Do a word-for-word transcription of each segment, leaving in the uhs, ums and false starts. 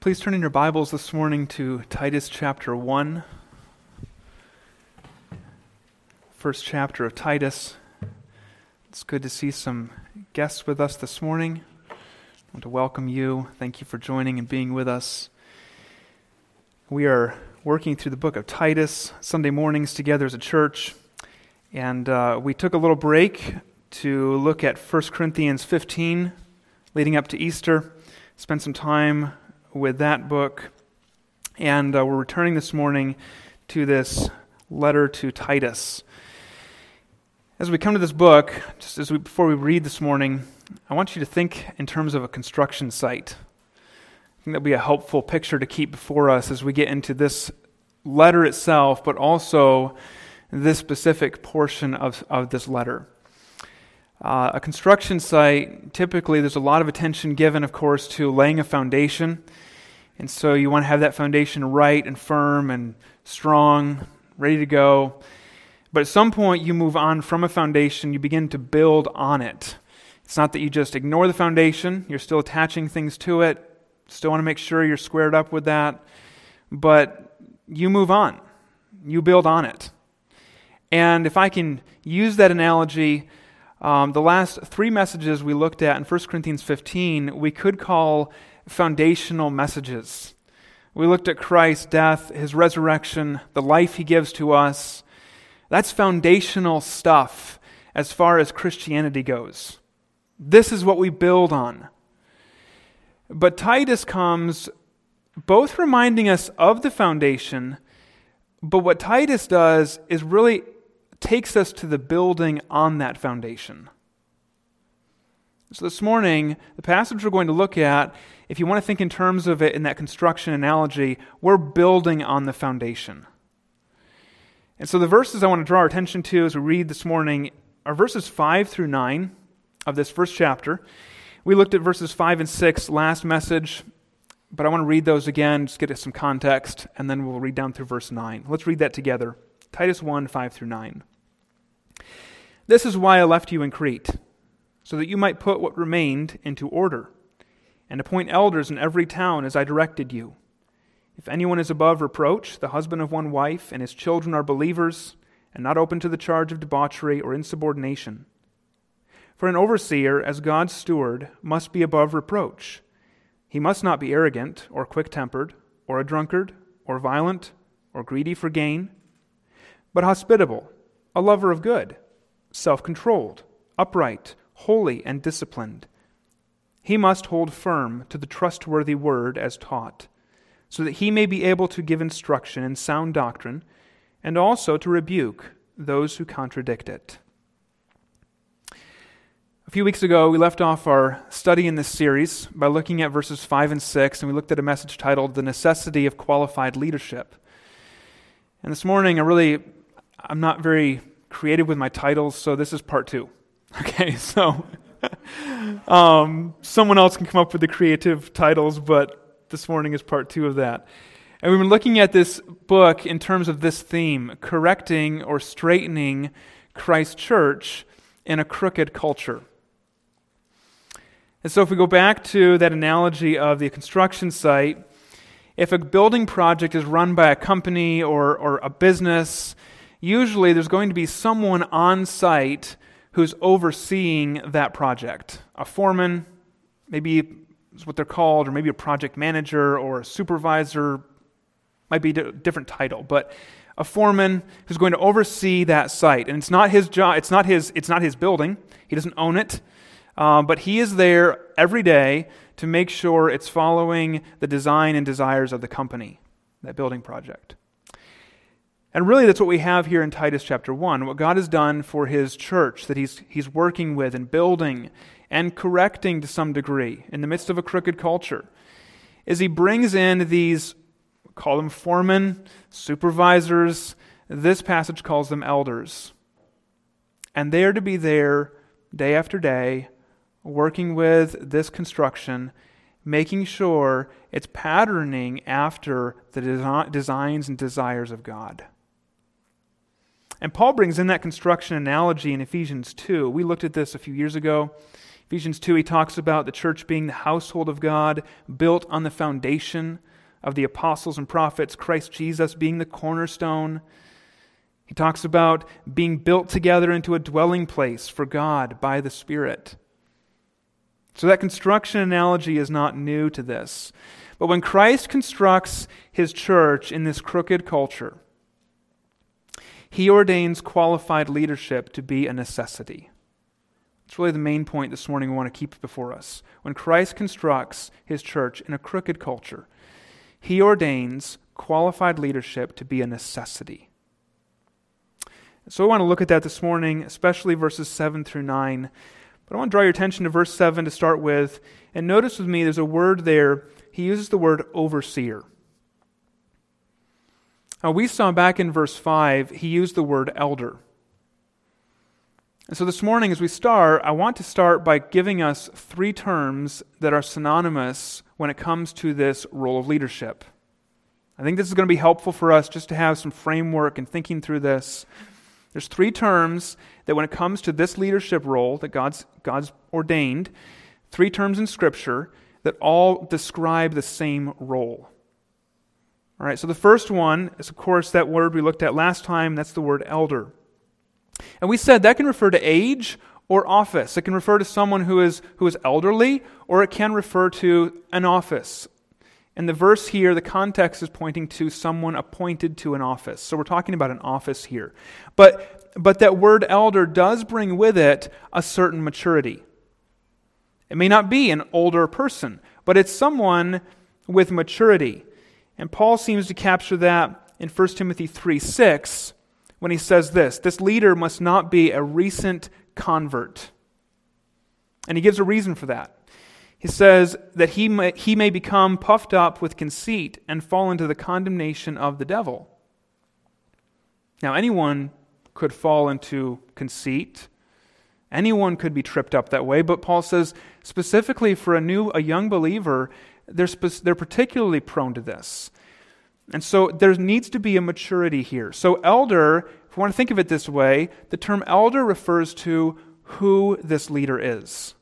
Please turn in your Bibles this morning to Titus chapter one. First chapter of Titus. It's good to see some guests with us this morning. I want to welcome you. Thank you for joining and being with us. We are working through the book of Titus Sunday mornings together as a church. And uh, we took a little break to look at First Corinthians fifteen leading up to Easter. Spent some time with that book, and uh, we're returning this morning to this letter to Titus. As we come to this book, just as we before we read this morning, I want you to think in terms of a construction site. I think that'll be a helpful picture to keep before us as we get into this letter itself, but also this specific portion of, of this letter. Uh, a construction site, typically there's a lot of attention given, of course, to laying a foundation. And so you want to have that foundation right and firm and strong, ready to go. But at some point you move on from a foundation, you begin to build on it. It's not that you just ignore the foundation, you're still attaching things to it, still want to make sure you're squared up with that, but you move on, you build on it. And if I can use that analogy, Um, the last three messages we looked at in First Corinthians fifteen, we could call foundational messages. We looked at Christ's death, His resurrection, the life He gives to us. That's foundational stuff as far as Christianity goes. This is what we build on. But Titus comes both reminding us of the foundation, but what Titus does is really takes us to the building on that foundation. So this morning, the passage we're going to look at, if you want to think in terms of it in that construction analogy, we're building on the foundation. And so the verses I want to draw our attention to as we read this morning are verses five through nine of this first chapter. We looked at verses five and six last message, but I want to read those again, just get us some context, and then we'll read down through verse nine. Let's read that together. Titus one, five through nine. This is why I left you in Crete, so that you might put what remained into order, and appoint elders in every town as I directed you. If anyone is above reproach, the husband of one wife, and his children are believers, and not open to the charge of debauchery or insubordination. For an overseer, as God's steward, must be above reproach. He must not be arrogant, or quick-tempered, or a drunkard, or violent, or greedy for gain, but hospitable, a lover of good, self-controlled, upright, holy, and disciplined. He must hold firm to the trustworthy word as taught, so that he may be able to give instruction in sound doctrine, and also to rebuke those who contradict it. A few weeks ago, we left off our study in this series by looking at verses five and six, and we looked at a message titled, The Necessity of Qualified Leadership. And this morning, I really, I'm not very creative with my titles, so this is part two. Okay, so um, someone else can come up with the creative titles, but this morning is part two of that. And we've been looking at this book in terms of this theme, correcting or straightening Christ's church in a crooked culture. And so if we go back to that analogy of the construction site, if a building project is run by a company or, or a business, usually there's going to be someone on site who's overseeing that project. A foreman, maybe is what they're called, or maybe a project manager or a supervisor, might be a different title, but a foreman who's going to oversee that site. And it's not his job, it's not his, it's not his building. He doesn't own it. Um, but he is there every day to make sure it's following the design and desires of the company, that building project. And really that's what we have here in Titus chapter one, what God has done for His church, that He's He's working with and building and correcting to some degree in the midst of a crooked culture, is He brings in these, call them foremen, supervisors, this passage calls them elders. And they are to be there day after day, working with this construction, making sure it's patterning after the desi- designs and desires of God. And Paul brings in that construction analogy in Ephesians two. We looked at this a few years ago. Ephesians two, he talks about the church being the household of God, built on the foundation of the apostles and prophets, Christ Jesus being the cornerstone. He talks about being built together into a dwelling place for God by the Spirit. So that construction analogy is not new to this. But when Christ constructs his church in this crooked culture, he ordains qualified leadership to be a necessity. It's really the main point this morning we want to keep before us. When Christ constructs his church in a crooked culture, he ordains qualified leadership to be a necessity. So I want to look at that this morning, especially verses seven through nine. But I want to draw your attention to verse seven to start with. And notice with me, there's a word there. He uses the word overseer. Now we saw back in verse five, he used the word elder. And so this morning as we start, I want to start by giving us three terms that are synonymous when it comes to this role of leadership. I think this is going to be helpful for us just to have some framework in thinking through this. There's three terms that when it comes to this leadership role that God's, God's ordained, three terms in Scripture that all describe the same role. All right, so the first one is, of course, that word we looked at last time. That's the word elder. And we said that can refer to age or office. It can refer to someone who is, who is elderly, or it can refer to an office. And the verse here, the context is pointing to someone appointed to an office. So we're talking about an office here. But, but that word elder does bring with it a certain maturity. It may not be an older person, but it's someone with maturity. And Paul seems to capture that in First Timothy three six when he says this, this leader must not be a recent convert. And he gives a reason for that. He says that he may, he may become puffed up with conceit and fall into the condemnation of the devil. Now, anyone could fall into conceit. Anyone could be tripped up that way, but Paul says specifically for a new, a young believer, they're, spe- they're particularly prone to this. And so there needs to be a maturity here. So elder, if we want to think of it this way, the term elder refers to who this leader is.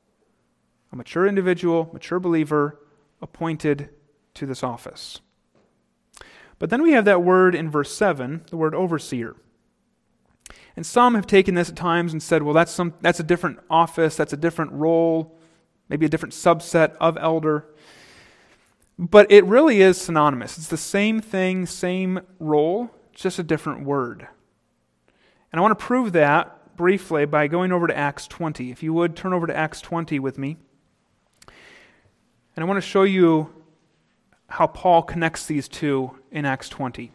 A mature individual, mature believer, appointed to this office. But then we have that word in verse seven, the word overseer. And some have taken this at times and said, well, that's some that's a different office, that's a different role, maybe a different subset of elder. But it really is synonymous. It's the same thing, same role, just a different word. And I want to prove that briefly by going over to Acts twenty. If you would, turn over to Acts twenty with me. And I want to show you how Paul connects these two in Acts twenty.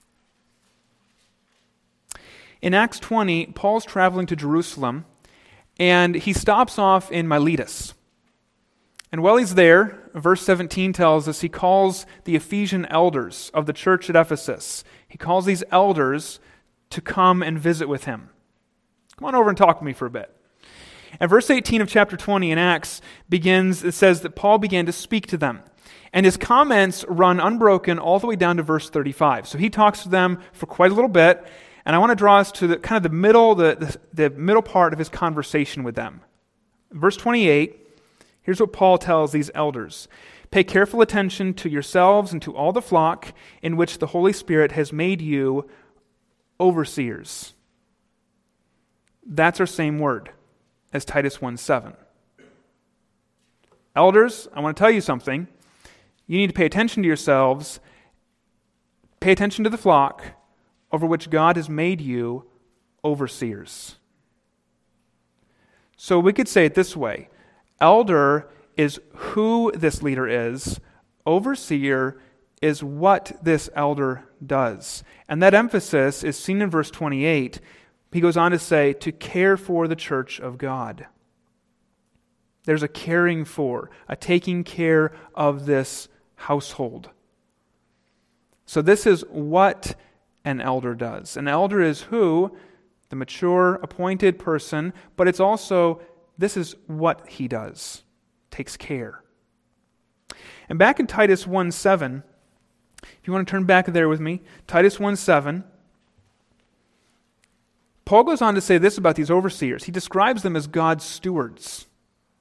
In Acts twenty, Paul's traveling to Jerusalem, and he stops off in Miletus. And while he's there, verse seventeen tells us he calls the Ephesian elders of the church at Ephesus. He calls these elders to come and visit with him. Come on over and talk with me for a bit. And verse eighteen of chapter twenty in Acts begins, it says that Paul began to speak to them. And his comments run unbroken all the way down to verse thirty-five. So he talks to them for quite a little bit, and I want to draw us to the kind of the middle, the, the, the middle part of his conversation with them. Verse twenty-eight, here's what Paul tells these elders. Pay careful attention to yourselves and to all the flock in which the Holy Spirit has made you overseers. That's our same word as Titus one seven. Elders, I want to tell you something. You need to pay attention to yourselves, pay attention to the flock over which God has made you overseers. So we could say it this way. Elder is who this leader is. Overseer is what this elder does. And that emphasis is seen in verse twenty-eight. He goes on to say, to care for the church of God. There's a caring for, a taking care of this household. So this is what an elder does. An elder is who? The mature, appointed person, but it's also, this is what he does. Takes care. And back in Titus one seven, if you want to turn back there with me, Titus one seven, Paul goes on to say this about these overseers. He describes them as God's stewards.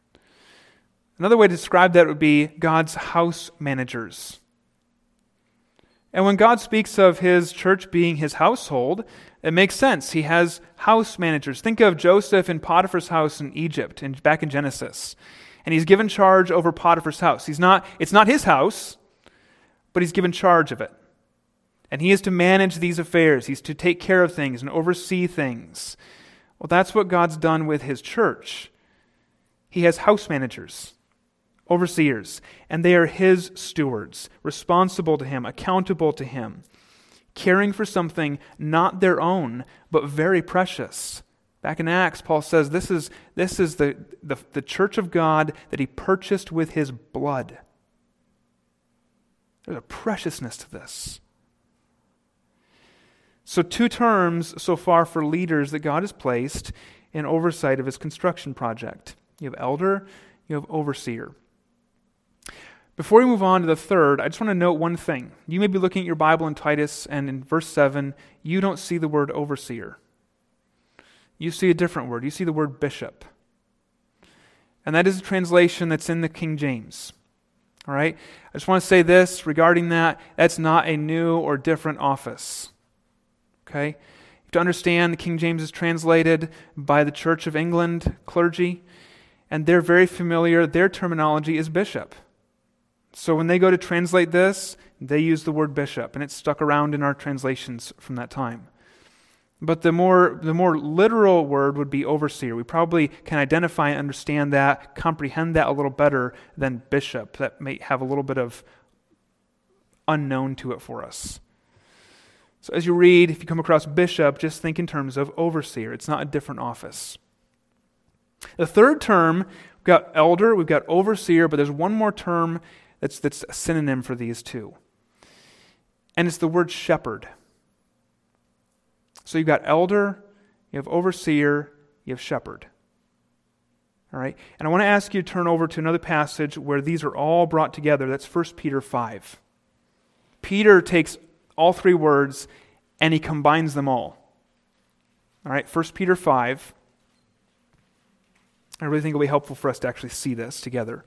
Another way to describe that would be God's house managers. And when God speaks of his church being his household, it makes sense. He has house managers. Think of Joseph in Potiphar's house in Egypt, in, back in Genesis. And he's given charge over Potiphar's house. He's not, it's not his house, but he's given charge of it. And he is to manage these affairs. He's to take care of things and oversee things. Well, that's what God's done with his church. He has house managers, overseers, and they are his stewards, responsible to him, accountable to him, caring for something not their own, but very precious. Back in Acts, Paul says this is, this is the, the, the church of God that he purchased with his blood. There's a preciousness to this. So two terms so far for leaders that God has placed in oversight of his construction project. You have elder, you have overseer. Before we move on to the third, I just want to note one thing. You may be looking at your Bible in Titus, and in verse seven, you don't see the word overseer. You see a different word. You see the word bishop. And that is a translation that's in the King James. All right? I just want to say this regarding that. That's not a new or different office. Okay? You have to understand the King James is translated by the Church of England clergy, and they're very familiar. Their terminology is bishop. So when they go to translate this, they use the word bishop, and it's stuck around in our translations from that time. But the more the more literal word would be overseer. We probably can identify and understand that, comprehend that a little better than bishop. That may have a little bit of unknown to it for us. So as you read, if you come across bishop, just think in terms of overseer. It's not a different office. The third term, we've got elder, we've got overseer, but there's one more term that's, that's a synonym for these two. And it's the word shepherd. So you've got elder, you have overseer, you have shepherd. All right? And I want to ask you to turn over to another passage where these are all brought together. That's First Peter five. Peter takes all three words and he combines them all. All right? First Peter five. I really think it'll be helpful for us to actually see this together.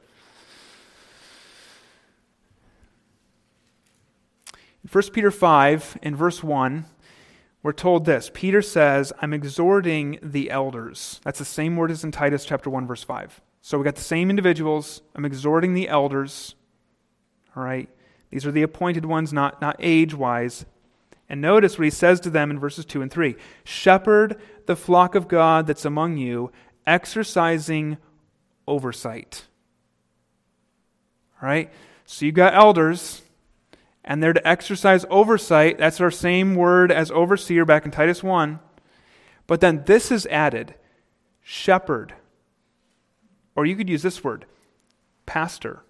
In First Peter five, in verse one, we're told this. Peter says, I'm exhorting the elders. That's the same word as in Titus chapter one, verse five. So we got the same individuals. I'm exhorting the elders. All right? These are the appointed ones, not, not age-wise. And notice what he says to them in verses two and three. Shepherd the flock of God that's among you, exercising oversight. All right? So you've got elders, and they're to exercise oversight. That's our same word as overseer back in Titus one. But then this is added, shepherd. Or you could use this word, pastor.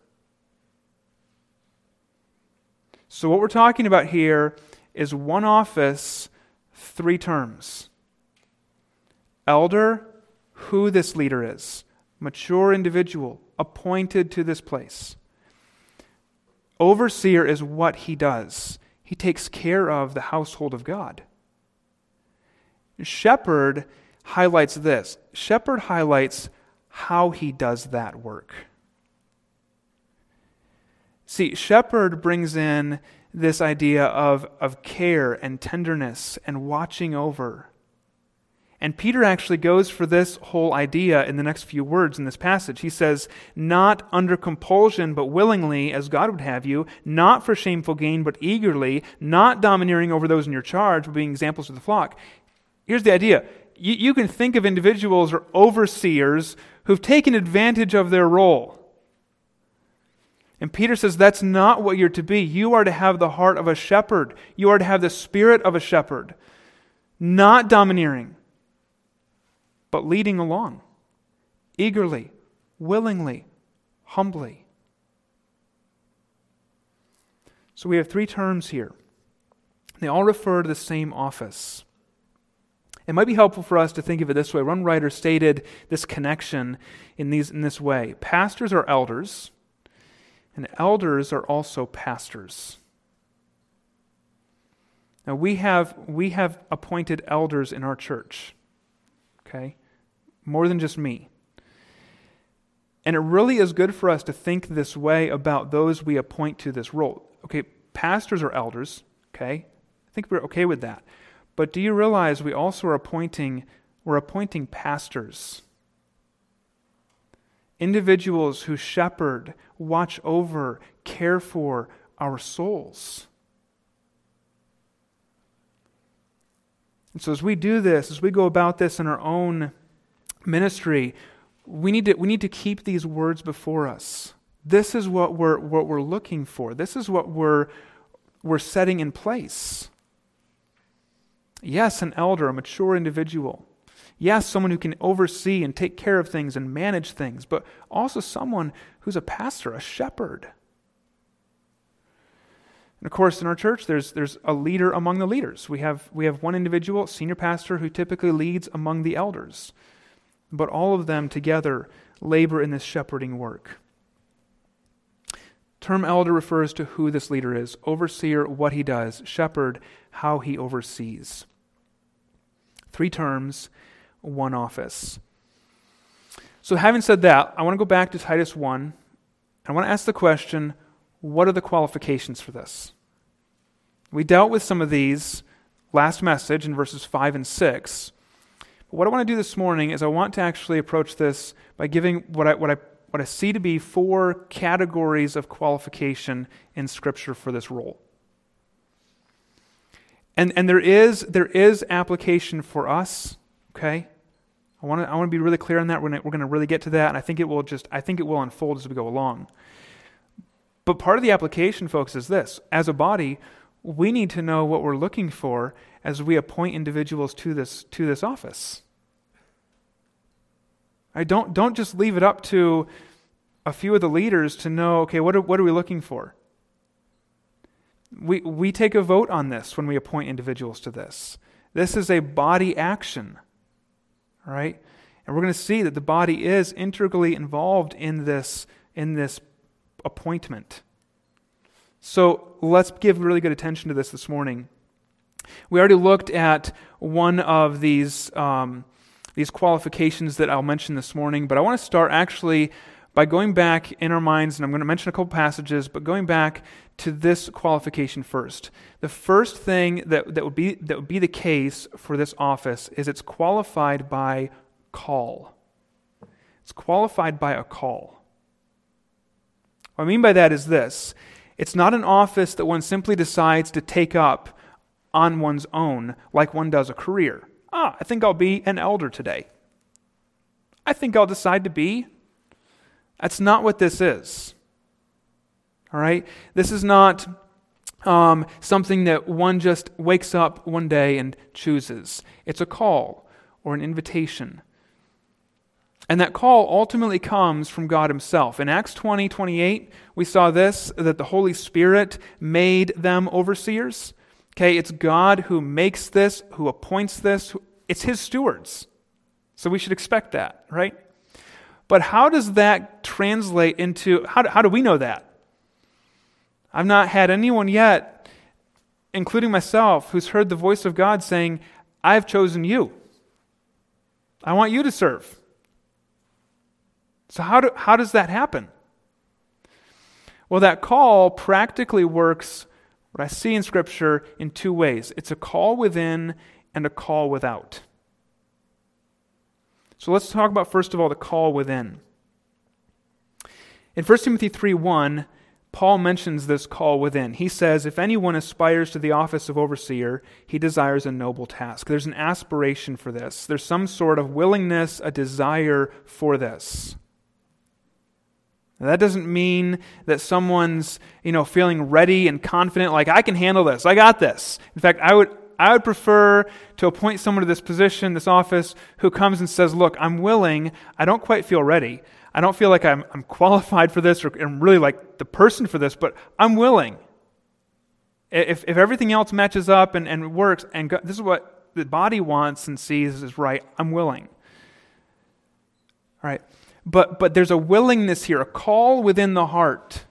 So what we're talking about here is one office, three terms. Elder, who this leader is. Mature individual, appointed to this place. Overseer is what he does. He takes care of the household of God. Shepherd highlights this. Shepherd highlights how he does that work. See, shepherd brings in this idea of, of care and tenderness and watching over. And Peter actually goes for this whole idea in the next few words in this passage. He says, not under compulsion, but willingly, as God would have you, not for shameful gain, but eagerly, not domineering over those in your charge, but being examples of the flock. Here's the idea. You, you can think of individuals or overseers who've taken advantage of their role. And Peter says that's not what you're to be. You are to have the heart of a shepherd. You are to have the spirit of a shepherd. Not domineering, but leading along, eagerly, willingly, humbly. So we have three terms here. They all refer to the same office. It might be helpful for us to think of it this way. One writer stated this connection in these in this way. Pastors are elders, and elders are also pastors. Now we have we have appointed elders in our church. Okay? More than just me. And it really is good for us to think this way about those we appoint to this role. Okay, pastors are elders, okay? I think we're okay with that. But do you realize we also are appointing, we're appointing pastors? Individuals who shepherd, watch over, care for our souls. And so as we do this, as we go about this in our own ministry, we need to we need to keep these words before us. This is what we're what we're looking for. This is what we're we're setting in place. Yes, an elder, a mature individual. Yes, someone who can oversee and take care of things and manage things, but also someone who's a pastor, a shepherd. And of course, in our church, there's there's a leader among the leaders. We have we have one individual, senior pastor, who typically leads among the elders. But all of them together labor in this shepherding work. Term elder refers to who this leader is. Overseer, what he does. Shepherd, how he oversees. Three terms, one office. So having said that, I want to go back to Titus one. I want to ask the question, what are the qualifications for this? We dealt with some of these last message in verses five and six. But what I want to do this morning is I want to actually approach this by giving what I what I what I see to be four categories of qualification in Scripture for this role. And and there is there is application for us, okay? I want to I want to be really clear on that. We're going to, we're going to really get to that, and I think it will just I think it will unfold as we go along. But part of the application, folks, is this. As a body, we need to know what we're looking for as we appoint individuals to this to this office. I don't don't just leave it up to a few of the leaders to know, okay, what are, what are we looking for? We we take a vote on this when we appoint individuals to this. This is a body action. All right? And we're going to see that the body is integrally involved in this in this appointment. So let's give really good attention to this this morning. We already looked at one of these um, these qualifications that I'll mention this morning, but I want to start actually by going back in our minds, and I'm going to mention a couple passages, but going back to this qualification first. The first thing that, that would be that would be the case for this office is it's qualified by call. It's qualified by a call. What I mean by that is this. It's not an office that one simply decides to take up on one's own like one does a career. Ah, I think I'll be an elder today. I think I'll decide to be. That's not what this is. All right? This is not um, something that one just wakes up one day and chooses. It's a call or an invitation. And that call ultimately comes from God Himself. In Acts twenty, twenty-eight, we saw this, that the Holy Spirit made them overseers. Okay, it's God who makes this, who appoints this. It's His stewards. So we should expect that, right? But how does that translate into, how do, how do we know that? I've not had anyone yet, including myself, who's heard the voice of God saying, I've chosen you. I want you to serve. So how do how does that happen? Well, that call practically works, what I see in Scripture, in two ways. It's a call within and a call without. So let's talk about, first of all, the call within. In First Timothy three one, Paul mentions this call within. He says, if anyone aspires to the office of overseer, he desires a noble task. There's an aspiration for this. There's some sort of willingness, a desire for this. Now, that doesn't mean that someone's, you know, feeling ready and confident, like, I can handle this, I got this. In fact, I would I would prefer to appoint someone to this position, this office, who comes and says, look, I'm willing, I don't quite feel ready. I don't feel like I'm, I'm qualified for this, or I'm really like the person for this, but I'm willing. If if everything else matches up and, and works, and God, this is what the body wants and sees is right, I'm willing. All right. But but there's a willingness here, a call within the heart.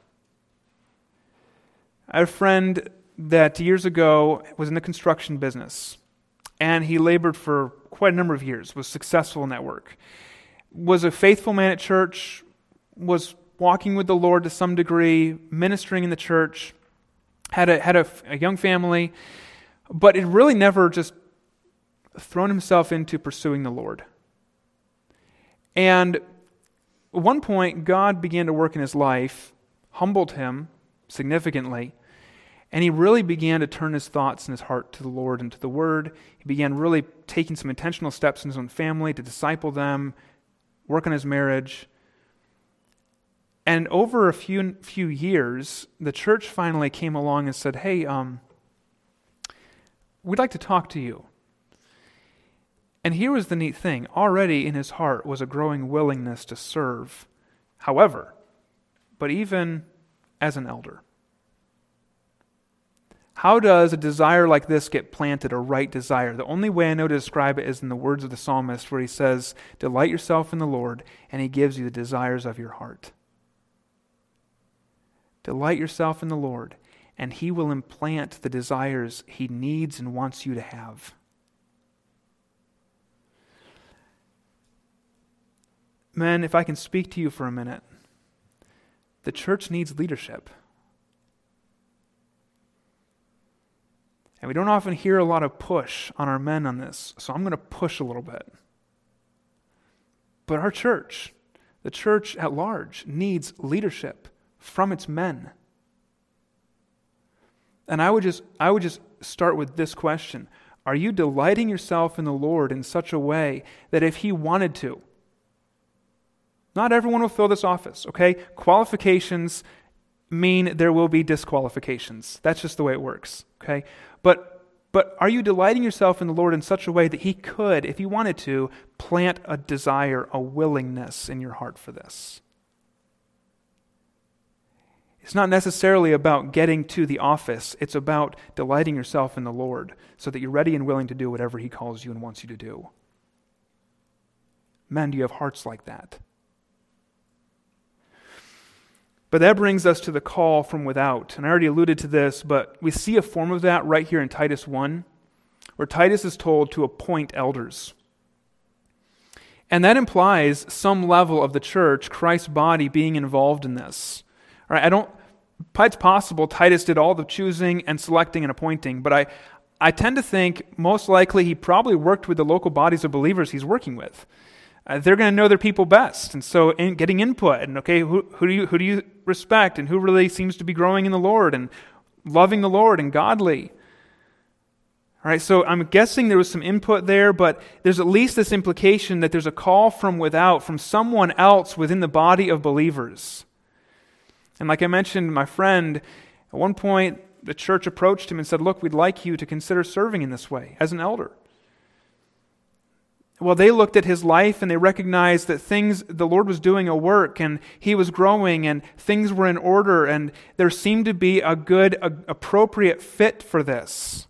I had a friend that years ago was in the construction business, and he labored for quite a number of years, was successful in that work, was a faithful man at church, was walking with the Lord to some degree, ministering in the church, had a had a, a young family, but it really never just thrown himself into pursuing the Lord. And at one point, God began to work in his life, humbled him significantly, and he really began to turn his thoughts and his heart to the Lord and to the Word. He began really taking some intentional steps in his own family to disciple them, work on his marriage. And over a few few years, the church finally came along and said, hey, um, we'd like to talk to you. And here was the neat thing. Already in his heart was a growing willingness to serve, however, but even as an elder. How does a desire like this get planted, a right desire? The only way I know to describe it is in the words of the psalmist where he says, delight yourself in the Lord, and he gives you the desires of your heart. Delight yourself in the Lord, and he will implant the desires he needs and wants you to have. Men, if I can speak to you for a minute, the church needs leadership. And we don't often hear a lot of push on our men on this, so I'm going to push a little bit. But our church, the church at large, needs leadership from its men. And I would just I would just start with this question. Are you delighting yourself in the Lord in such a way that if he wanted to, not everyone will fill this office, okay? Qualifications mean there will be disqualifications. That's just the way it works, okay? But but are you delighting yourself in the Lord in such a way that he could, if he wanted to, plant a desire, a willingness in your heart for this? It's not necessarily about getting to the office. It's about delighting yourself in the Lord so that you're ready and willing to do whatever he calls you and wants you to do. Men, do you have hearts like that? But that brings us to the call from without. And I already alluded to this, but we see a form of that right here in Titus one, where Titus is told to appoint elders. And that implies some level of the church, Christ's body, being involved in this. All right, I don't, it's possible Titus did all the choosing and selecting and appointing, but I, I tend to think most likely he probably worked with the local bodies of believers he's working with. Uh, they're going to know their people best, and so in getting input, and okay, who, who do you who do you respect, and who really seems to be growing in the Lord and loving the Lord and godly. All right, so I'm guessing there was some input there, but there's at least this implication that there's a call from without, from someone else within the body of believers. And like I mentioned, my friend, at one point the church approached him and said, "Look, we'd like you to consider serving in this way as an elder." Well, they looked at his life and they recognized that things, the Lord was doing a work and he was growing and things were in order and there seemed to be a good, a, appropriate fit for this.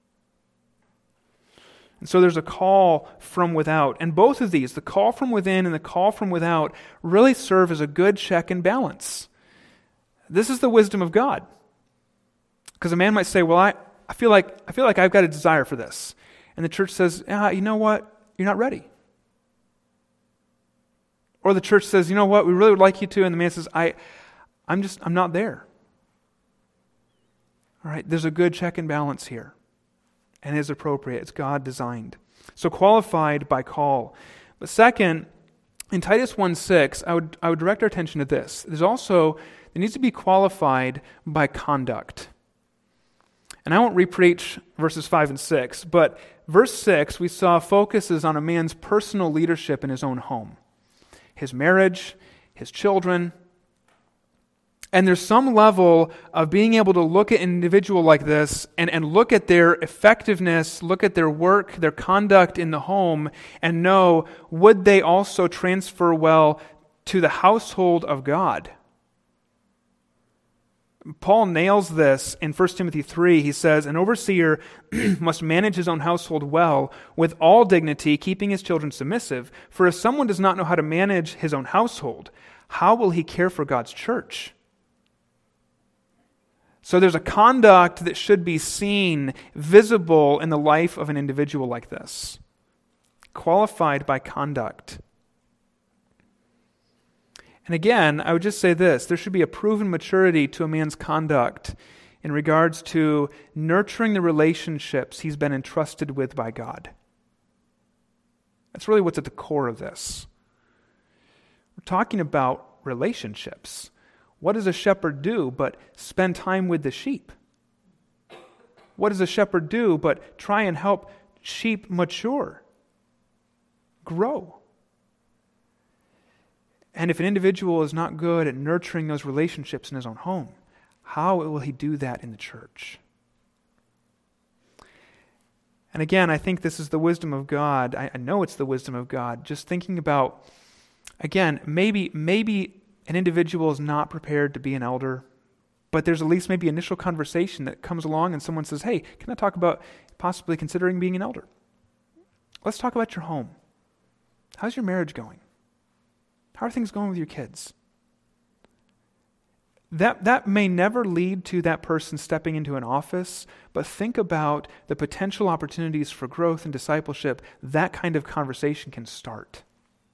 And so there's a call from without. And both of these, the call from within and the call from without, really serve as a good check and balance. This is the wisdom of God. Because a man might say, well, I, I feel like I feel like I've got a desire for this. And the church says, ah, you know what? You're not ready. Or the church says, you know what, we really would like you to, and the man says, I, I'm just, I'm not there. All right, there's a good check and balance here. And it is appropriate. It's God designed. So qualified by call. But second, in Titus one six, I would I would direct our attention to this. There's also, there needs to be qualified by conduct. And I won't repreach verses five and six, but verse six, we saw focuses on a man's personal leadership in his own home, his marriage, his children. And there's some level of being able to look at an individual like this and, and look at their effectiveness, look at their work, their conduct in the home, and know, would they also transfer well to the household of God? Paul nails this in First Timothy three. He says, an overseer must manage his own household well, with all dignity, keeping his children submissive. For if someone does not know how to manage his own household, how will he care for God's church? So there's a conduct that should be seen, visible in the life of an individual like this. Qualified by conduct. And again, I would just say this, there should be a proven maturity to a man's conduct in regards to nurturing the relationships he's been entrusted with by God. That's really what's at the core of this. We're talking about relationships. What does a shepherd do but spend time with the sheep? What does a shepherd do but try and help sheep mature, grow? And if an individual is not good at nurturing those relationships in his own home, how will he do that in the church? And again, I think this is the wisdom of God. I, I know it's the wisdom of God. Just thinking about, again, maybe maybe an individual is not prepared to be an elder, but there's at least maybe initial conversation that comes along and someone says, hey, can I talk about possibly considering being an elder? Let's talk about your home. How's your marriage going? How are things going with your kids? That, that may never lead to that person stepping into an office, but think about the potential opportunities for growth and discipleship that kind of conversation can start.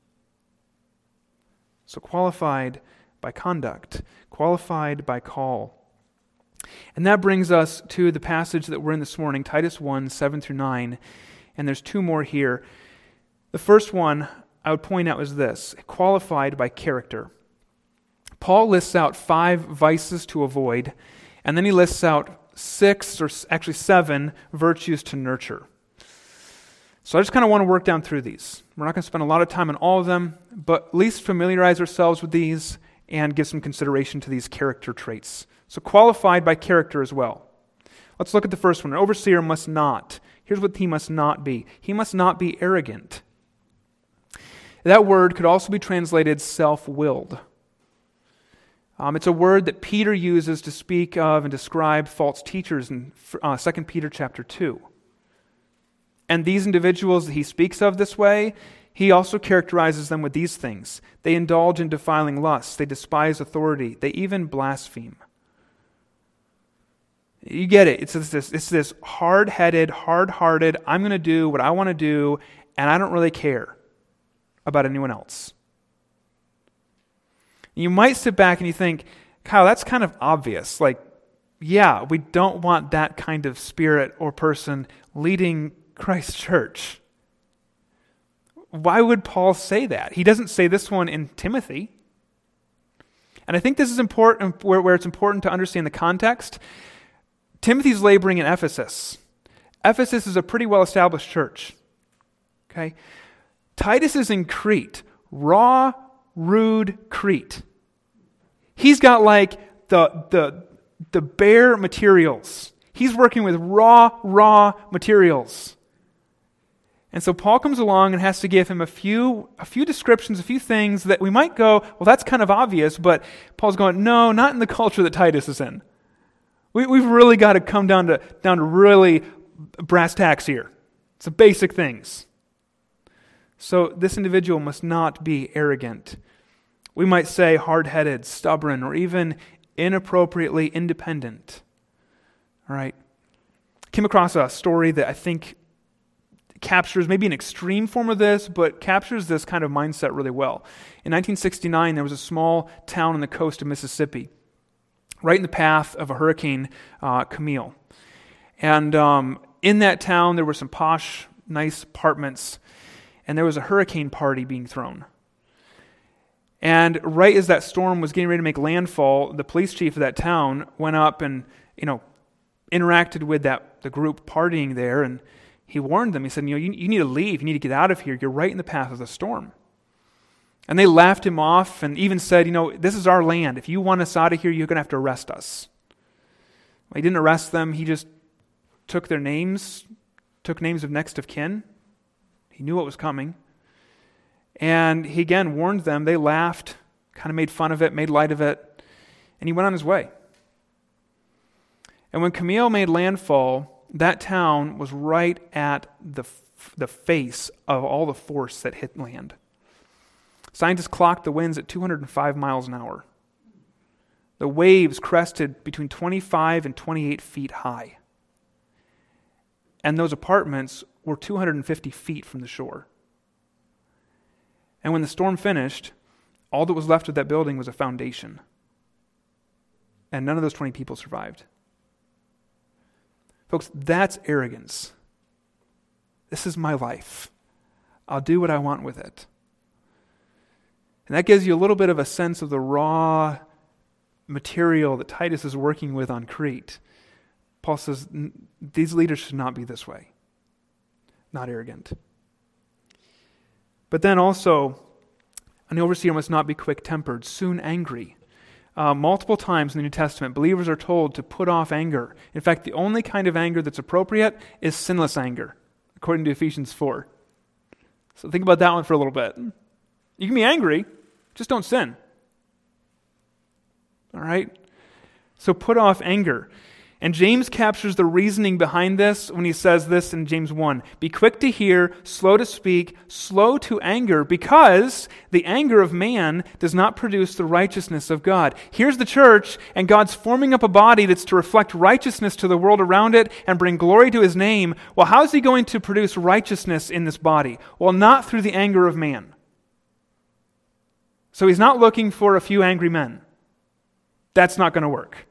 So qualified by conduct, qualified by call. And that brings us to the passage that we're in this morning, Titus one, seven through nine. And there's two more here. The first one I would point out is this, qualified by character. Paul lists out five vices to avoid, and then he lists out six, or actually seven, virtues to nurture. So I just kind of want to work down through these. We're not going to spend a lot of time on all of them, but at least familiarize ourselves with these and give some consideration to these character traits. So qualified by character as well. Let's look at the first one. An overseer must not. Here's what he must not be. He must not be arrogant. That word could also be translated self-willed. Um, it's a word that Peter uses to speak of and describe false teachers in uh, Second Peter chapter two. And these individuals that he speaks of this way, he also characterizes them with these things. They indulge in defiling lusts. They despise authority. They even blaspheme. You get it. It's this, it's this hard-headed, hard-hearted, I'm going to do what I want to do, and I don't really care about anyone else. You might sit back and you think, Kyle, that's kind of obvious. Like, yeah, we don't want that kind of spirit or person leading Christ's church. Why would Paul say that? He doesn't say this one in Timothy. And I think this is important, where, where it's important to understand the context. Timothy's laboring in Ephesus. Ephesus is a pretty well-established church. Okay? Titus is in Crete, raw, rude Crete. He's got like the, the, the bare materials. He's working with raw, raw materials. And so Paul comes along and has to give him a few, a few descriptions, a few things that we might go, well, that's kind of obvious, but Paul's going, no, not in the culture that Titus is in. We, we've really got to come down to, down to really brass tacks here. It's the basic things. So this individual must not be arrogant. We might say hard-headed, stubborn, or even inappropriately independent. All right. Came across a story that I think captures maybe an extreme form of this, but captures this kind of mindset really well. In nineteen sixty-nine, there was a small town on the coast of Mississippi, right in the path of a hurricane, uh, Camille. And um, in that town, there were some posh, nice apartments, and there was a hurricane party being thrown. And right as that storm was getting ready to make landfall, the police chief of that town went up and, you know, interacted with that the group partying there, and he warned them. He said, you know, you, you need to leave. You need to get out of here. You're right in the path of the storm. And they laughed him off and even said, you know, this is our land. If you want us out of here, you're going to have to arrest us. Well, he didn't arrest them. He just took their names, took names of next of kin. He knew what was coming. And he again warned them. They laughed, kind of made fun of it, made light of it, and he went on his way. And when Camille made landfall, that town was right at the, the face of all the force that hit land. Scientists clocked the winds at two hundred five miles an hour. The waves crested between twenty-five and twenty-eight feet high. And those apartments were two hundred fifty feet from the shore. And when the storm finished, All that was left of that building was a foundation. And none of those twenty people survived. Folks, that's arrogance. This is my life. I'll do what I want with it. And that gives you a little bit of a sense of the raw material that Titus is working with on Crete. Paul says, these leaders should not be this way. Not arrogant. But then also, an overseer must not be quick-tempered, soon angry. Uh, multiple times in the New Testament, believers are told to put off anger. In fact, the only kind of anger that's appropriate is sinless anger, according to Ephesians four. So think about that one for a little bit. You can be angry, just don't sin. All right? So put off anger. And James captures the reasoning behind this when he says this in James one. Be quick to hear, slow to speak, slow to anger, because the anger of man does not produce the righteousness of God. Here's the church, and God's forming up a body that's to reflect righteousness to the world around it and bring glory to his name. Well, how is he going to produce righteousness in this body? Well, not through the anger of man. So he's not looking for a few angry men. That's not going to work.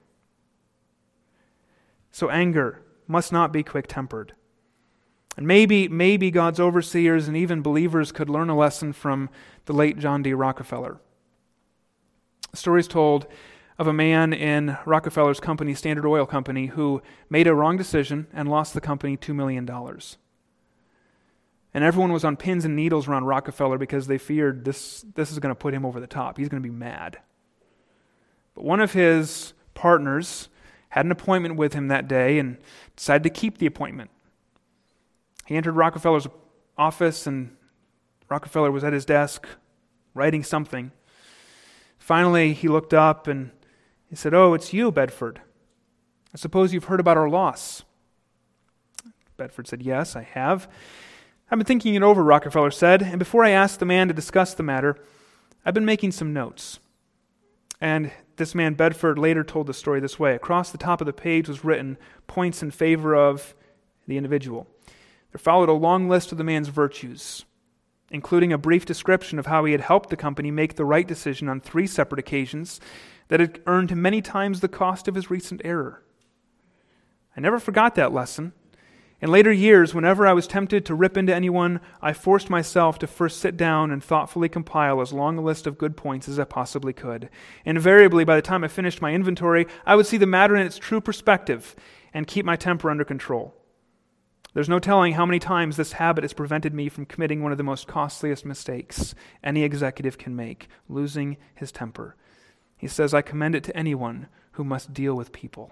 So anger must not be quick-tempered. And maybe, maybe God's overseers and even believers could learn a lesson from the late John D. Rockefeller. A story is told of a man in Rockefeller's company, Standard Oil Company, who made a wrong decision and lost the company two million dollars. And everyone was on pins and needles around Rockefeller because they feared this, this is going to put him over the top. He's going to be mad. But one of his partners had an appointment with him that day and decided to keep the appointment. He entered Rockefeller's office, and Rockefeller was at his desk writing something. Finally, he looked up and he said, "Oh, it's you, Bedford. I suppose you've heard about our loss." Bedford said, "Yes, I have. I've been thinking it over," Rockefeller said, "and before I asked the man to discuss the matter, I've been making some notes." And this man, Bedford, later told the story this way. Across the top of the page was written points in favor of the individual. There followed a long list of the man's virtues, including a brief description of how he had helped the company make the right decision on three separate occasions that had earned him many times the cost of his recent error. I never forgot that lesson. In later years, whenever I was tempted to rip into anyone, I forced myself to first sit down and thoughtfully compile as long a list of good points as I possibly could. Invariably, by the time I finished my inventory, I would see the matter in its true perspective and keep my temper under control. There's no telling how many times this habit has prevented me from committing one of the most costliest mistakes any executive can make, losing his temper. He says, I commend it to anyone who must deal with people.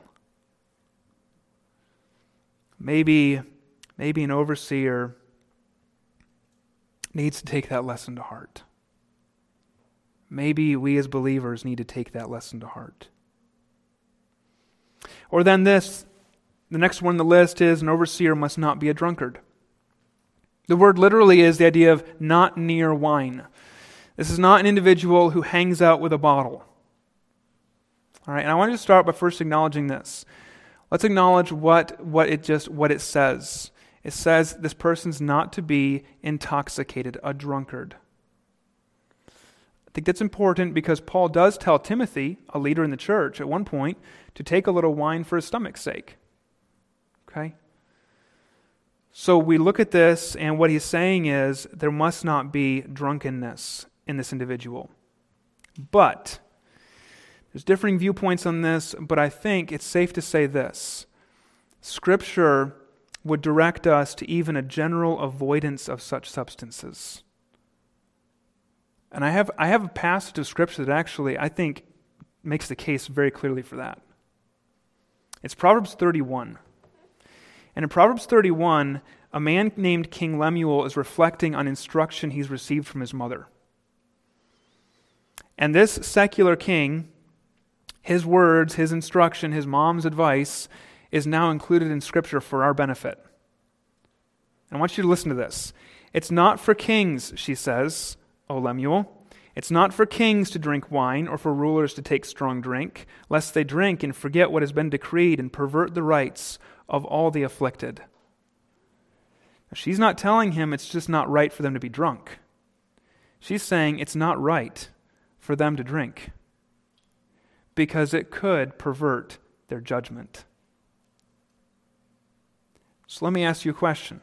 Maybe, maybe an overseer needs to take that lesson to heart. Maybe we as believers need to take that lesson to heart. Or then this, the next one on the list is an overseer must not be a drunkard. The word literally is the idea of not near wine. This is not an individual who hangs out with a bottle. All right, and I want to start by first acknowledging this. Let's acknowledge what, what it just what it says. It says this person's not to be intoxicated, a drunkard. I think that's important because Paul does tell Timothy, a leader in the church, at one point, to take a little wine for his stomach's sake. Okay? So we look at this, and what he's saying is there must not be drunkenness in this individual. But there's differing viewpoints on this, but I think it's safe to say this. Scripture would direct us to even a general avoidance of such substances. And I have I have a passage of Scripture that actually, I think, makes the case very clearly for that. It's Proverbs thirty-one. And in Proverbs thirty-one, a man named King Lemuel is reflecting on instruction he's received from his mother. And this secular king, his words, his instruction, his mom's advice is now included in Scripture for our benefit. I want you to listen to this. It's not for kings, she says, O Lemuel. It's not for kings to drink wine or for rulers to take strong drink, lest they drink and forget what has been decreed and pervert the rights of all the afflicted. Now, she's not telling him it's just not right for them to be drunk. She's saying it's not right for them to drink, because it could pervert their judgment. So let me ask you a question.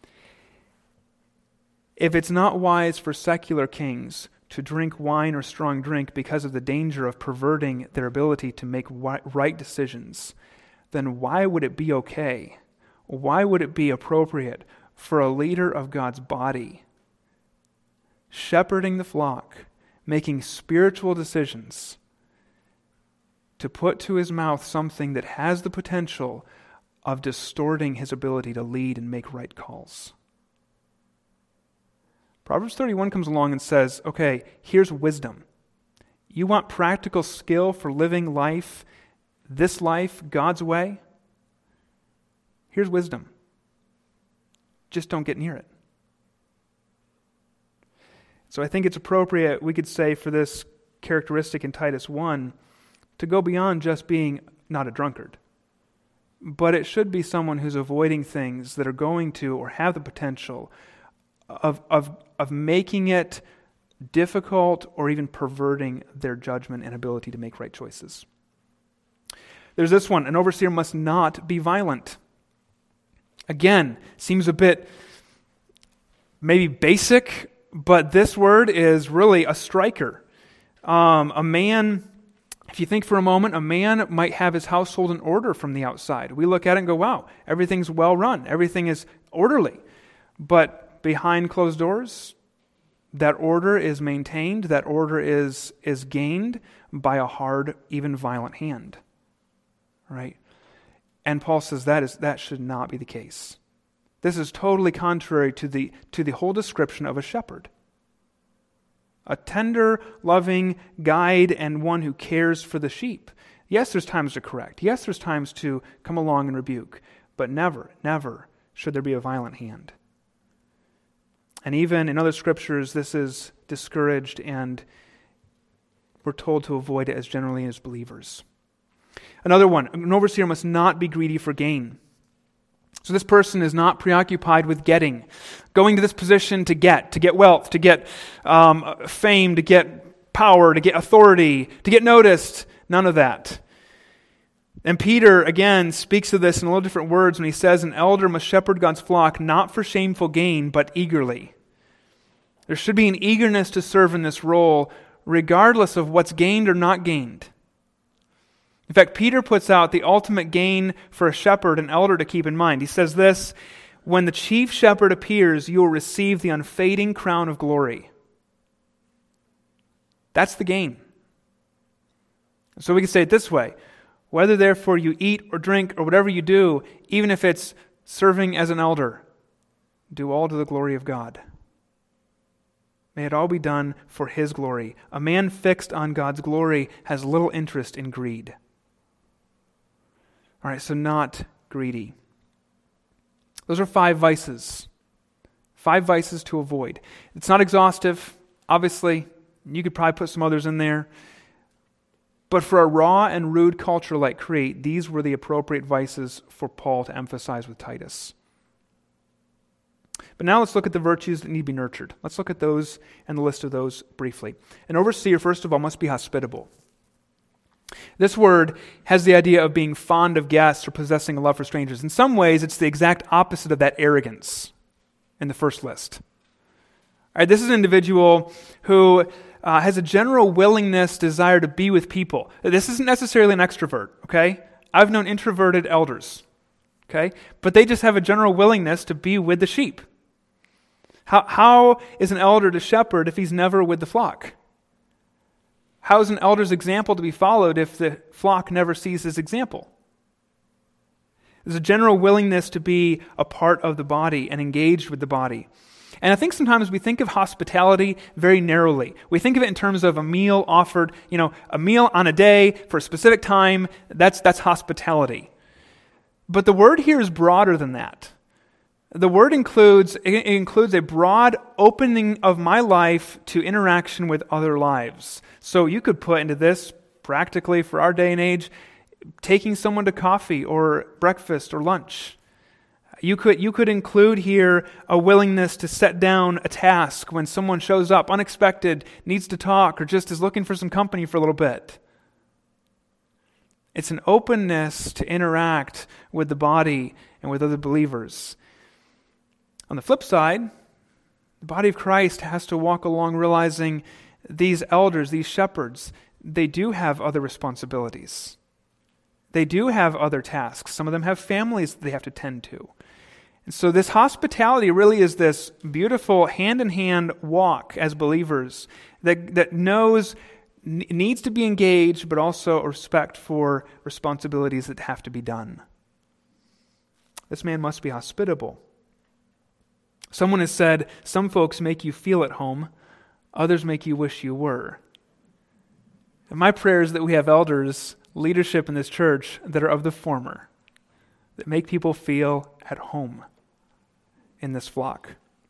If it's not wise for secular kings to drink wine or strong drink because of the danger of perverting their ability to make right decisions, then why would it be okay? Why would it be appropriate for a leader of God's body, shepherding the flock, making spiritual decisions, to put to his mouth something that has the potential of distorting his ability to lead and make right calls? Proverbs thirty-one comes along and says, okay, here's wisdom. You want practical skill for living life, this life, God's way? Here's wisdom. Just don't get near it. So I think it's appropriate, we could say, for this characteristic in Titus one, to go beyond just being not a drunkard. But it should be someone who's avoiding things that are going to or have the potential of, of, of making it difficult or even perverting their judgment and ability to make right choices. There's this one, an overseer must not be violent. Again, seems a bit maybe basic, but this word is really a striker. Um, a man, if you think for a moment, a man might have his household in order from the outside. We look at it and go, wow, everything's well run, everything is orderly. But behind closed doors, that order is maintained, that order is, is gained by a hard, even violent hand. Right? And Paul says that is that should not be the case. This is totally contrary to the to the whole description of a shepherd. A tender, loving guide and one who cares for the sheep. Yes, there's times to correct. Yes, there's times to come along and rebuke. But never, never should there be a violent hand. And even in other scriptures, this is discouraged, and we're told to avoid it as generally as believers. Another one, an overseer must not be greedy for gain. So this person is not preoccupied with getting, going to this position to get, to get wealth, to get um, fame, to get power, to get authority, to get noticed. None of that. And Peter, again, speaks of this in a little different words when he says, an elder must shepherd God's flock not for shameful gain, but eagerly. There should be an eagerness to serve in this role, regardless of what's gained or not gained. In fact, Peter puts out the ultimate gain for a shepherd, an elder, to keep in mind. He says this, when the chief shepherd appears, you will receive the unfading crown of glory. That's the gain. So we can say it this way, whether therefore you eat or drink or whatever you do, even if it's serving as an elder, do all to the glory of God. May it all be done for His glory. A man fixed on God's glory has little interest in greed. All right, so not greedy. Those are five vices. Five vices to avoid. It's not exhaustive, obviously. You could probably put some others in there. But for a raw and rude culture like Crete, these were the appropriate vices for Paul to emphasize with Titus. But now let's look at the virtues that need to be nurtured. Let's look at those and the list of those briefly. An overseer, first of all, must be hospitable. This word has the idea of being fond of guests or possessing a love for strangers. In some ways, it's the exact opposite of that arrogance in the first list. All right, this is an individual who uh, has a general willingness, desire to be with people. This isn't necessarily an extrovert, okay? I've known introverted elders, okay? But they just have a general willingness to be with the sheep. How, how is an elder to shepherd if he's never with the flock? How is an elder's example to be followed if the flock never sees his example? There's a general willingness to be a part of the body and engaged with the body. And I think sometimes we think of hospitality very narrowly. We think of it in terms of a meal offered, you know, a meal on a day for a specific time. That's, that's hospitality. But the word here is broader than that. The word includes it includes a broad opening of my life to interaction with other lives. So you could put into this, practically for our day and age, taking someone to coffee or breakfast or lunch. You could, you could include here a willingness to set down a task when someone shows up unexpected, needs to talk, or just is looking for some company for a little bit. It's an openness to interact with the body and with other believers. On the flip side, the body of Christ has to walk along realizing these elders, these shepherds, they do have other responsibilities. They do have other tasks. Some of them have families that they have to tend to. And so this hospitality really is this beautiful hand-in-hand walk as believers that, that knows, needs to be engaged, but also a respect for responsibilities that have to be done. This man must be hospitable. Someone has said, some folks make you feel at home, others make you wish you were. And my prayer is that we have elders, leadership in this church, that are of the former, that make people feel at home in this flock.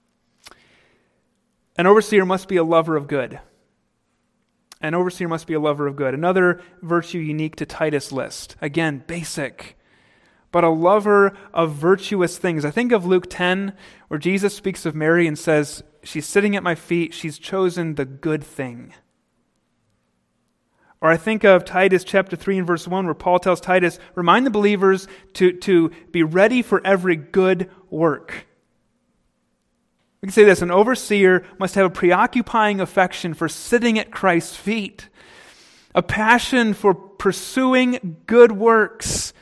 An overseer must be a lover of good. An overseer must be a lover of good. Another virtue unique to Titus' list. Again, basic, but a lover of virtuous things. I think of Luke ten, where Jesus speaks of Mary and says, she's sitting at my feet, she's chosen the good thing. Or I think of Titus chapter three and verse one, where Paul tells Titus, remind the believers to, to be ready for every good work. We can say this, an overseer must have a preoccupying affection for sitting at Christ's feet, a passion for pursuing good works.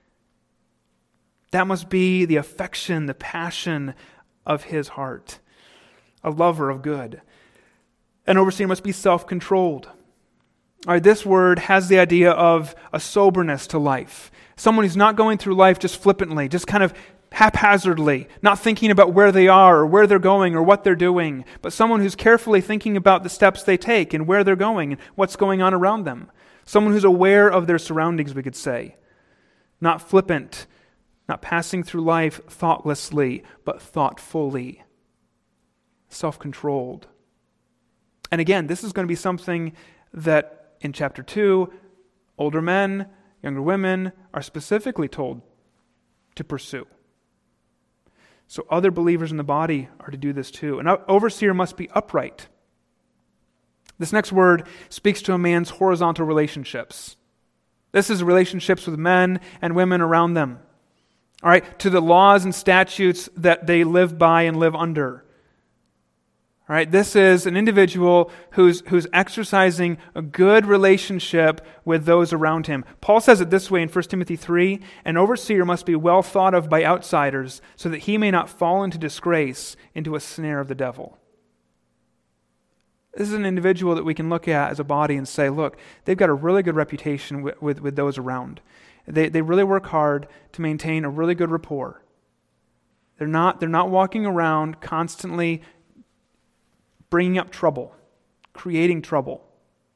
That must be the affection, the passion of his heart, a lover of good. An overseer must be self-controlled. All right, this word has the idea of a soberness to life. Someone who's not going through life just flippantly, just kind of haphazardly, not thinking about where they are or where they're going or what they're doing, but someone who's carefully thinking about the steps they take and where they're going and what's going on around them. Someone who's aware of their surroundings, we could say. Not flippant, not passing through life thoughtlessly, but thoughtfully. Self-controlled. And again, this is going to be something that in chapter two, older men, younger women are specifically told to pursue. So other believers in the body are to do this too. An overseer must be upright. This next word speaks to a man's horizontal relationships. This is relationships with men and women around them. All right, to the laws and statutes that they live by and live under. All right, this is an individual who's who's exercising a good relationship with those around him. Paul says it this way in First Timothy three, an overseer must be well thought of by outsiders so that he may not fall into disgrace, into a snare of the devil. This is an individual that we can look at as a body and say, look, they've got a really good reputation with, with, with those around. They they really work hard to maintain a really good rapport. They're not they're not walking around constantly bringing up trouble, creating trouble.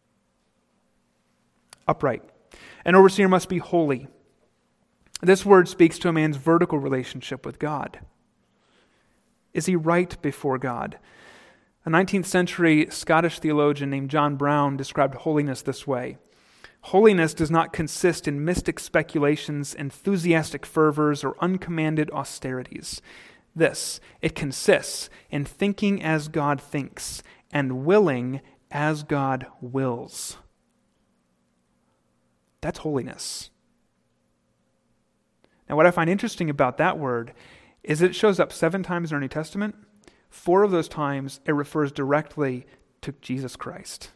Upright. An overseer must be holy. This word speaks to a man's vertical relationship with God. Is he right before God? A nineteenth century Scottish theologian named John Brown described holiness this way. Holiness does not consist in mystic speculations, enthusiastic fervors, or uncommanded austerities. This, it consists in thinking as God thinks and willing as God wills. That's holiness. Now, what I find interesting about that word is it shows up seven times in our New Testament. Four of those times, it refers directly to Jesus Christ.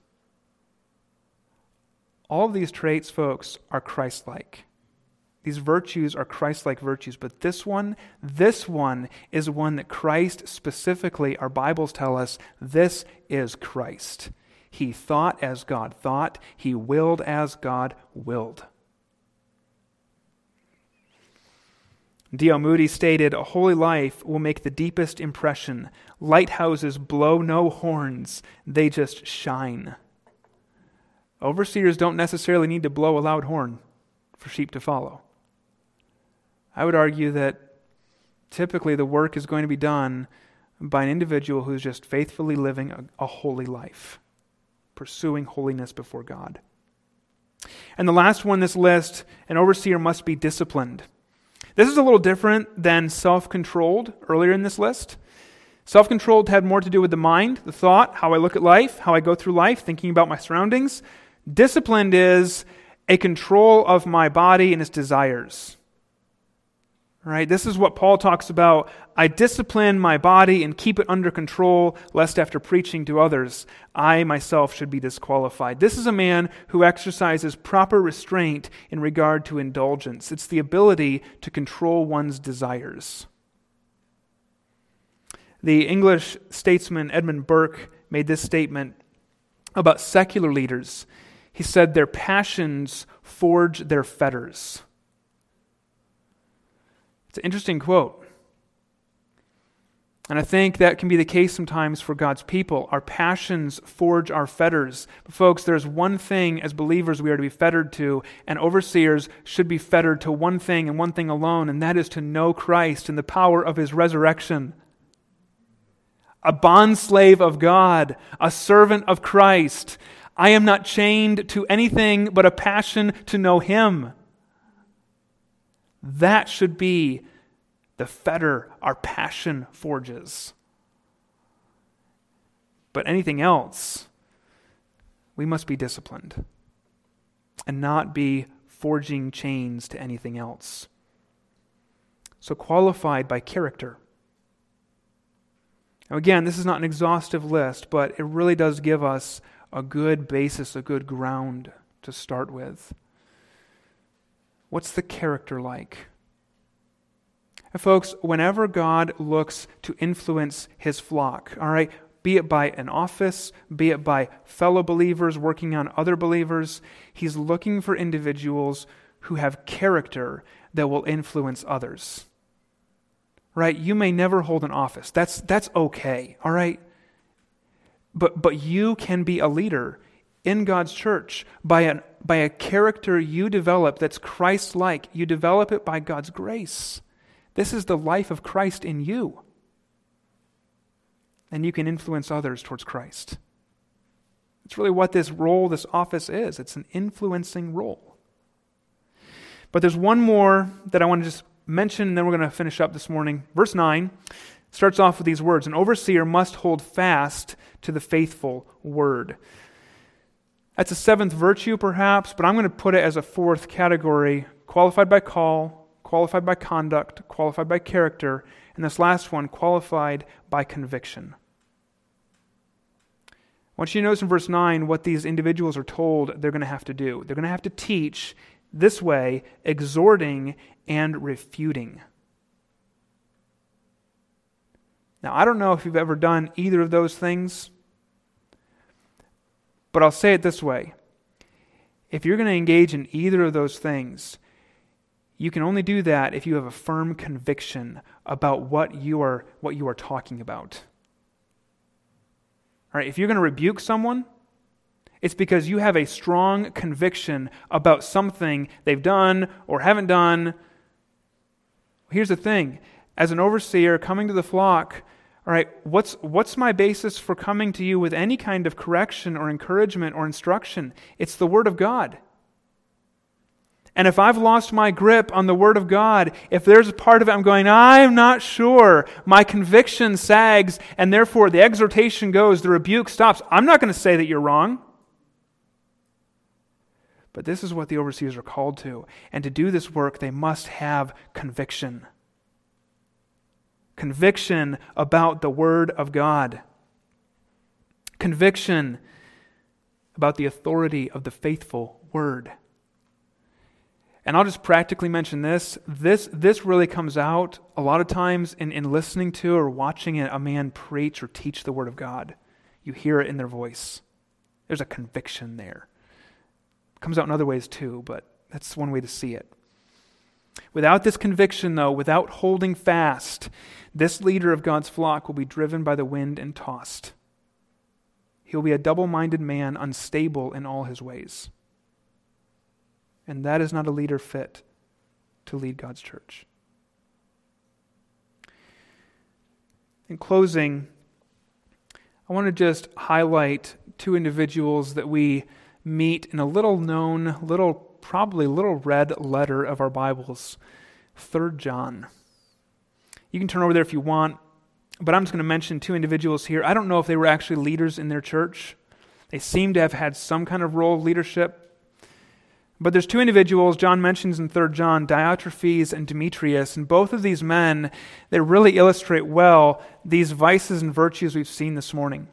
All of these traits, folks, are Christ-like. These virtues are Christ-like virtues, but this one, this one is one that Christ specifically, our Bibles tell us, this is Christ. He thought as God thought. He willed as God willed. D L Moody stated, a holy life will make the deepest impression. Lighthouses blow no horns, they just shine. Overseers don't necessarily need to blow a loud horn for sheep to follow. I would argue that typically the work is going to be done by an individual who's just faithfully living a, a holy life, pursuing holiness before God. And the last one on this list, an overseer must be disciplined. This is a little different than self-controlled earlier in this list. Self-controlled had more to do with the mind, the thought, how I look at life, how I go through life, thinking about my surroundings. Disciplined is a control of my body and its desires. Right? This is what Paul talks about. I discipline my body and keep it under control, lest after preaching to others, I myself should be disqualified. This is a man who exercises proper restraint in regard to indulgence. It's the ability to control one's desires. The English statesman Edmund Burke made this statement about secular leaders. He said, their passions forge their fetters. It's an interesting quote. And I think that can be the case sometimes for God's people. Our passions forge our fetters. But folks, there's one thing as believers we are to be fettered to, and overseers should be fettered to one thing and one thing alone, and that is to know Christ and the power of His resurrection. A bondslave of God, a servant of Christ. I am not chained to anything but a passion to know Him. That should be the fetter our passion forges. But anything else, we must be disciplined and not be forging chains to anything else. So qualified by character. Now again, this is not an exhaustive list, but it really does give us a good basis, a good ground to start with. What's the character like? And folks, whenever God looks to influence His flock, all right, be it by an office, be it by fellow believers working on other believers, He's looking for individuals who have character that will influence others. Right? You may never hold an office. That's that's okay, all right? But but you can be a leader in God's church by an by a character you develop that's Christ-like. You develop it by God's grace. This is the life of Christ in you. And you can influence others towards Christ. It's really what this role, this office is. It's an influencing role. But there's one more that I want to just mention, and then we're going to finish up this morning. Verse nine starts off with these words, an overseer must hold fast to the faithful word. That's a seventh virtue, perhaps, but I'm going to put it as a fourth category, qualified by call, qualified by conduct, qualified by character, and this last one, qualified by conviction. I want you to notice in verse nine what these individuals are told they're going to have to do. They're going to have to teach this way, exhorting and refuting. Now, I don't know if you've ever done either of those things, but I'll say it this way. If you're going to engage in either of those things, you can only do that if you have a firm conviction about what you are what you are talking about. All right, if you're going to rebuke someone, it's because you have a strong conviction about something they've done or haven't done. Here's the thing. As an overseer coming to the flock, all right, what's what's my basis for coming to you with any kind of correction or encouragement or instruction? It's the Word of God. And if I've lost my grip on the Word of God, if there's a part of it I'm going, I'm not sure, my conviction sags, and therefore the exhortation goes, the rebuke stops, I'm not going to say that you're wrong. But this is what the overseers are called to. And to do this work, they must have conviction. Conviction about the Word of God. Conviction about the authority of the faithful Word. And I'll just practically mention this. This this really comes out a lot of times in, in listening to or watching a man preach or teach the Word of God. You hear it in their voice. There's a conviction there. It comes out in other ways too, but that's one way to see it. Without this conviction, though, without holding fast, this leader of God's flock will be driven by the wind and tossed. He'll be a double-minded man, unstable in all his ways. And that is not a leader fit to lead God's church. In closing, I want to just highlight two individuals that we meet in a little known, little probably little red letter of our Bibles. Third John. You can turn over there if you want, but I'm just going to mention two individuals here. I don't know if they were actually leaders in their church. They seem to have had some kind of role of leadership. But there's two individuals John mentions in Third John, Diotrephes and Demetrius, and both of these men, they really illustrate well these vices and virtues we've seen this morning.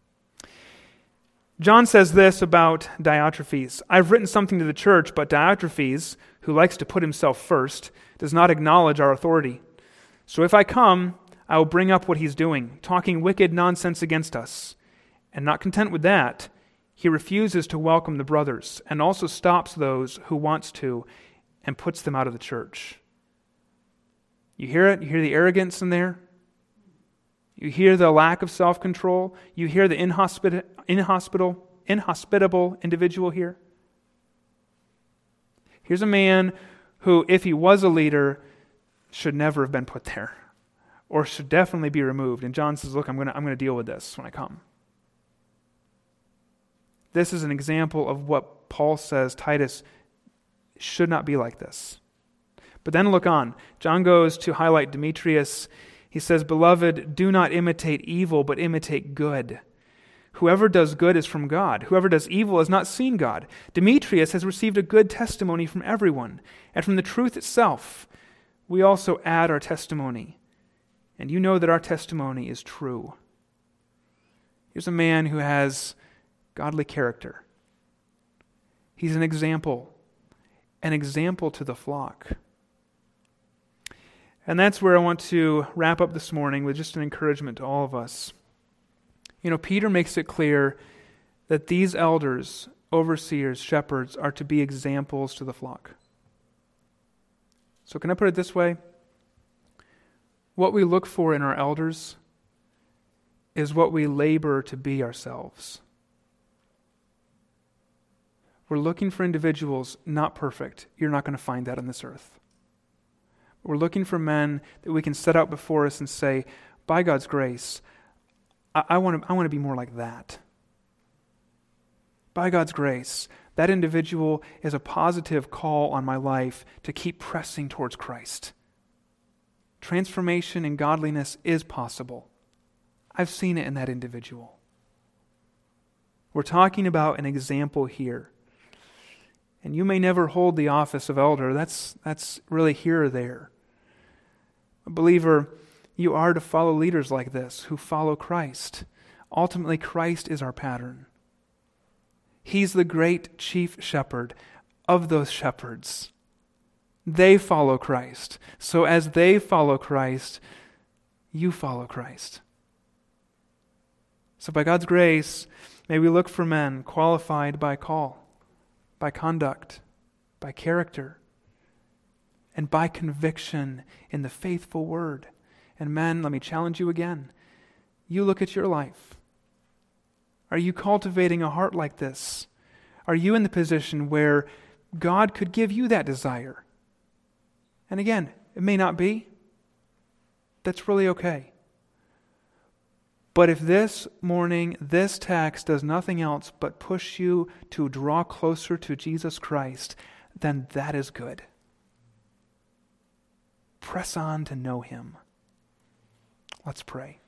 John says this about Diotrephes: I've written something to the church, but Diotrephes, who likes to put himself first, does not acknowledge our authority. So if I come, I will bring up what he's doing, talking wicked nonsense against us. And not content with that, he refuses to welcome the brothers and also stops those who wants to and puts them out of the church. You hear it? You hear the arrogance in there? You hear the lack of self-control? You hear the inhospit- inhospitable, inhospitable individual here? Here's a man who, if he was a leader, should never have been put there, or should definitely be removed. And John says, look, I'm going to I'm going to deal with this when I come. This is an example of what Paul says Titus should not be like this. But then look on. John goes to highlight Demetrius. He says, Beloved, do not imitate evil, but imitate good. Whoever does good is from God. Whoever does evil has not seen God. Demetrius has received a good testimony from everyone, and from the truth itself. We also add our testimony, and you know that our testimony is true. Here's a man who has godly character. He's an example, an example to the flock. And that's where I want to wrap up this morning with just an encouragement to all of us. You know, Peter makes it clear that these elders, overseers, shepherds are to be examples to the flock. So can I put it this way? What we look for in our elders is what we labor to be ourselves. We're looking for individuals not perfect. You're not going to find that on this earth. We're looking for men that we can set out before us and say, by God's grace, I, I want to I want to be more like that. By God's grace, that individual is a positive call on my life to keep pressing towards Christ. Transformation and godliness is possible. I've seen it in that individual. We're talking about an example here. And you may never hold the office of elder. That's, that's really here or there. A believer, you are to follow leaders like this who follow Christ. Ultimately, Christ is our pattern. He's the great chief shepherd of those shepherds. They follow Christ. So as they follow Christ, you follow Christ. So by God's grace, may we look for men qualified by call, by conduct, by character, and by conviction in the faithful word. And men, let me challenge you again. You look at your life. Are you cultivating a heart like this? Are you in the position where God could give you that desire? And again, it may not be. That's really okay. But if this morning, this text does nothing else but push you to draw closer to Jesus Christ, then that is good. Press on to know Him. Let's pray.